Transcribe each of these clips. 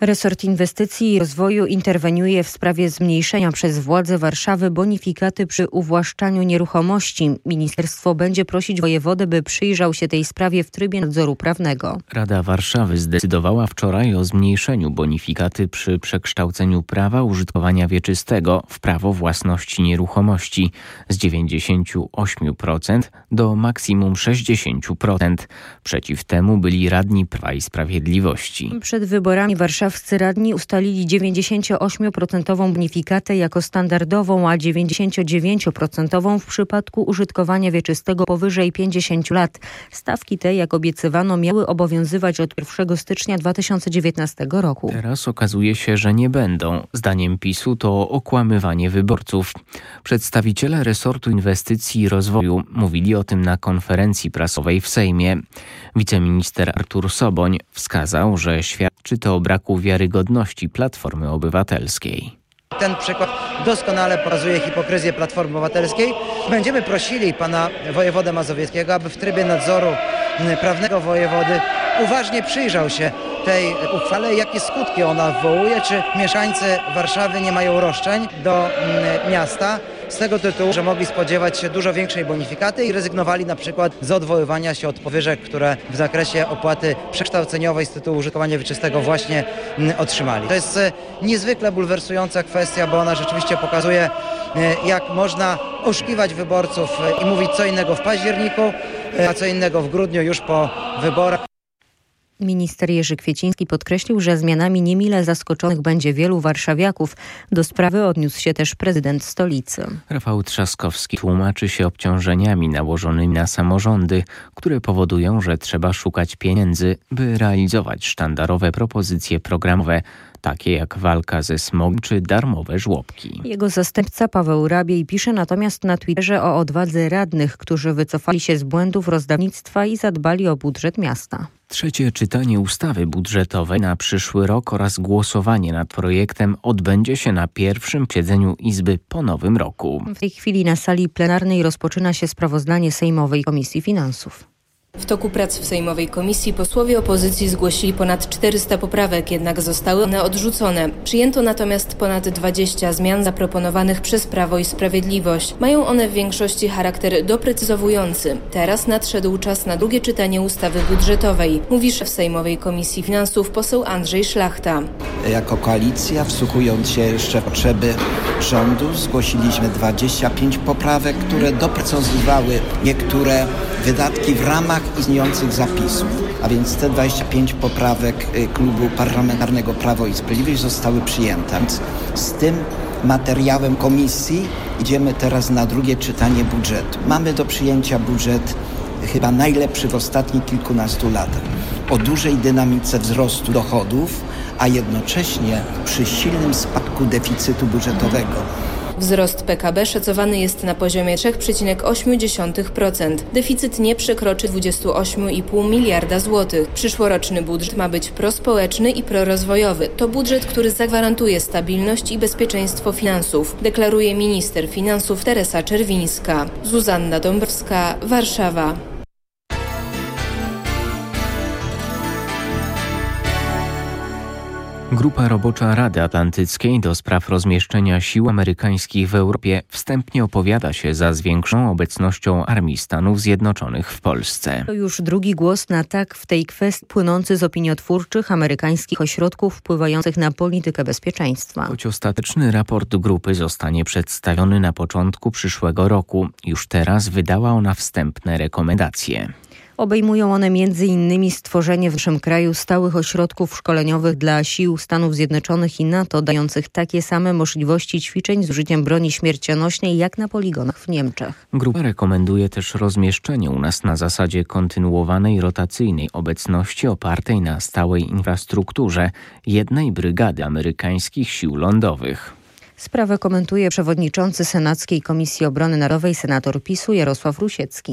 Resort Inwestycji i Rozwoju interweniuje w sprawie zmniejszenia przez władze Warszawy bonifikaty przy uwłaszczaniu nieruchomości. Ministerstwo będzie prosić wojewodę, by przyjrzał się tej sprawie w trybie nadzoru prawnego. Rada Warszawy zdecydowała wczoraj o zmniejszeniu bonifikaty przy przekształceniu prawa użytkowania wieczystego w prawo własności nieruchomości z 98% do maksimum 60%. Przeciw temu byli radni Prawa i Sprawiedliwości. Przed wyborami warszawscy radni ustalili 98% bonifikatę jako standardową, a 99% w przypadku użytkowania wieczystego powyżej 50 lat. Stawki te, jak obiecywano, miały obowiązywać od 1 stycznia 2019 roku. Teraz okazuje się, że nie będą. Zdaniem PiS-u to okłamywanie wyborców. Przedstawiciele resortu inwestycji i rozwoju mówili o tym na konferencji prasowej w Sejmie. Wiceminister Artur Soboń wskazał, że świadczy to o braku wiarygodności Platformy Obywatelskiej. Ten przykład doskonale pokazuje hipokryzję Platformy Obywatelskiej. Będziemy prosili pana wojewodę mazowieckiego, aby w trybie nadzoru prawnego wojewody uważnie przyjrzał się tej uchwale, jakie skutki ona wywołuje, czy mieszkańcy Warszawy nie mają roszczeń do miasta z tego tytułu, że mogli spodziewać się dużo większej bonifikaty i rezygnowali na przykład z odwoływania się od podwyżek, które w zakresie opłaty przekształceniowej z tytułu użytkowania wieczystego właśnie otrzymali. To jest niezwykle bulwersująca kwestia, bo ona rzeczywiście pokazuje, jak można oszukiwać wyborców i mówić co innego w październiku, a co innego w grudniu już po wyborach. Minister Jerzy Kwieciński podkreślił, że zmianami niemile zaskoczonych będzie wielu warszawiaków. Do sprawy odniósł się też prezydent stolicy. Rafał Trzaskowski tłumaczy się obciążeniami nałożonymi na samorządy, które powodują, że trzeba szukać pieniędzy, by realizować sztandarowe propozycje programowe, takie jak walka ze smogiem czy darmowe żłobki. Jego zastępca Paweł Rabiej pisze natomiast na Twitterze o odwadze radnych, którzy wycofali się z błędów rozdawnictwa i zadbali o budżet miasta. Trzecie czytanie ustawy budżetowej na przyszły rok oraz głosowanie nad projektem odbędzie się na pierwszym posiedzeniu Izby po nowym roku. W tej chwili na sali plenarnej rozpoczyna się sprawozdanie Sejmowej Komisji Finansów. W toku prac w Sejmowej Komisji posłowie opozycji zgłosili ponad 400 poprawek, jednak zostały one odrzucone. Przyjęto natomiast ponad 20 zmian zaproponowanych przez Prawo i Sprawiedliwość. Mają one w większości charakter doprecyzowujący. Teraz nadszedł czas na drugie czytanie ustawy budżetowej, mówi szef Sejmowej Komisji Finansów poseł Andrzej Szlachta. Jako koalicja, wsłuchując się jeszcze w potrzeby rządu, zgłosiliśmy 25 poprawek, które doprecyzowały niektóre wydatki w ramach istniejących zapisów. A więc te 25 poprawek Klubu Parlamentarnego Prawo i Sprawiedliwość zostały przyjęte. Z tym materiałem komisji idziemy teraz na drugie czytanie budżetu. Mamy do przyjęcia budżet chyba najlepszy w ostatnich kilkunastu latach. O dużej dynamice wzrostu dochodów, a jednocześnie przy silnym spadku deficytu budżetowego. Wzrost PKB szacowany jest na poziomie 3,8%. Deficyt nie przekroczy 28,5 miliarda złotych. Przyszłoroczny budżet ma być prospołeczny i prorozwojowy. To budżet, który zagwarantuje stabilność i bezpieczeństwo finansów, deklaruje minister finansów Teresa Czerwińska. Zuzanna Dąbrowska, Warszawa. Grupa robocza Rady Atlantyckiej do spraw rozmieszczenia sił amerykańskich w Europie wstępnie opowiada się za zwiększoną obecnością Armii Stanów Zjednoczonych w Polsce. To już drugi głos na tak w tej kwestii płynący z opiniotwórczych amerykańskich ośrodków wpływających na politykę bezpieczeństwa. Choć ostateczny raport grupy zostanie przedstawiony na początku przyszłego roku, już teraz wydała ona wstępne rekomendacje. Obejmują one m.in. stworzenie w naszym kraju stałych ośrodków szkoleniowych dla sił Stanów Zjednoczonych i NATO, dających takie same możliwości ćwiczeń z użyciem broni śmiercionośnej jak na poligonach w Niemczech. Grupa rekomenduje też rozmieszczenie u nas na zasadzie kontynuowanej rotacyjnej obecności opartej na stałej infrastrukturze jednej brygady amerykańskich sił lądowych. Sprawę komentuje przewodniczący Senackiej Komisji Obrony Narodowej senator PiS-u Jarosław Rusiecki.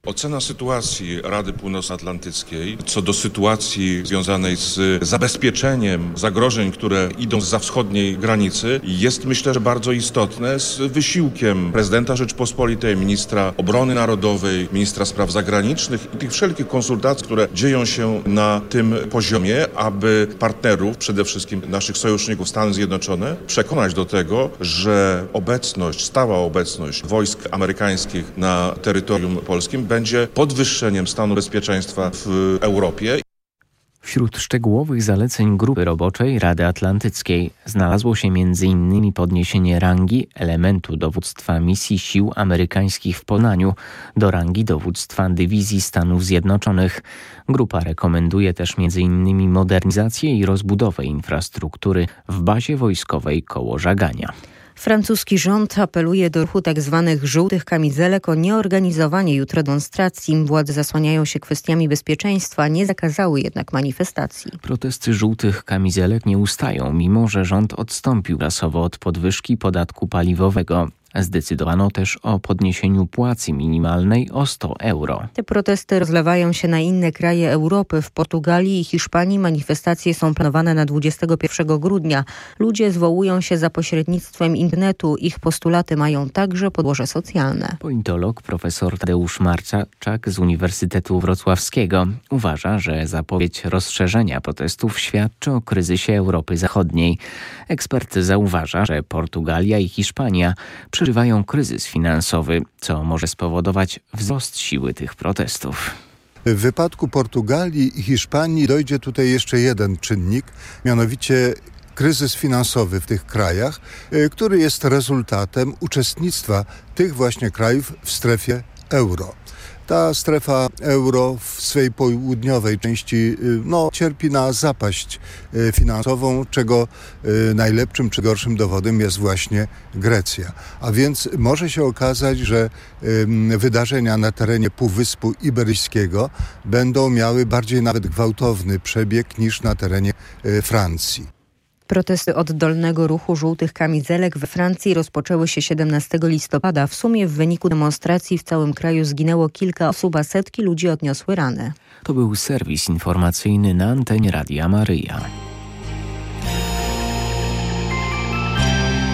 Ocena sytuacji Rady Północnoatlantyckiej co do sytuacji związanej z zabezpieczeniem zagrożeń, które idą zza wschodniej granicy, jest, myślę, że bardzo istotne, z wysiłkiem prezydenta Rzeczypospolitej, ministra obrony narodowej, ministra spraw zagranicznych i tych wszelkich konsultacji, które dzieją się na tym poziomie, aby partnerów, przede wszystkim naszych sojuszników, Stany Zjednoczone, przekonać do tego, że stała obecność wojsk amerykańskich na terytorium polskim będzie podwyższeniem stanu bezpieczeństwa w Europie. Wśród szczegółowych zaleceń grupy roboczej Rady Atlantyckiej znalazło się m.in. podniesienie rangi elementu dowództwa misji sił amerykańskich w Poznaniu do rangi dowództwa dywizji Stanów Zjednoczonych. Grupa rekomenduje też m.in. modernizację i rozbudowę infrastruktury w bazie wojskowej koło Żagania. Francuski rząd apeluje do ruchu tzw. żółtych kamizelek o nieorganizowanie jutro demonstracji. Władze zasłaniają się kwestiami bezpieczeństwa, nie zakazały jednak manifestacji. Protesty żółtych kamizelek nie ustają, mimo że rząd odstąpił czasowo od podwyżki podatku paliwowego. Zdecydowano też o podniesieniu płacy minimalnej o 100 euro. Te protesty rozlewają się na inne kraje Europy. W Portugalii i Hiszpanii manifestacje są planowane na 21 grudnia. Ludzie zwołują się za pośrednictwem internetu. Ich postulaty mają także podłoże socjalne. Politolog profesor Tadeusz Marczak z Uniwersytetu Wrocławskiego uważa, że zapowiedź rozszerzenia protestów świadczy o kryzysie Europy Zachodniej. Ekspert zauważa, że Portugalia i Hiszpania przeżywają kryzys finansowy, co może spowodować wzrost siły tych protestów. W wypadku Portugalii i Hiszpanii dojdzie tutaj jeszcze jeden czynnik, mianowicie kryzys finansowy w tych krajach, który jest rezultatem uczestnictwa tych właśnie krajów w strefie euro. Ta strefa euro w swej południowej części cierpi na zapaść finansową, czego najlepszym czy gorszym dowodem jest właśnie Grecja. A więc może się okazać, że wydarzenia na terenie Półwyspu Iberyjskiego będą miały bardziej nawet gwałtowny przebieg niż na terenie Francji. Protesty oddolnego ruchu żółtych kamizelek we Francji rozpoczęły się 17 listopada. W sumie w wyniku demonstracji w całym kraju zginęło kilka osób, a setki ludzi odniosły rany. To był serwis informacyjny na antenie Radia Maryja.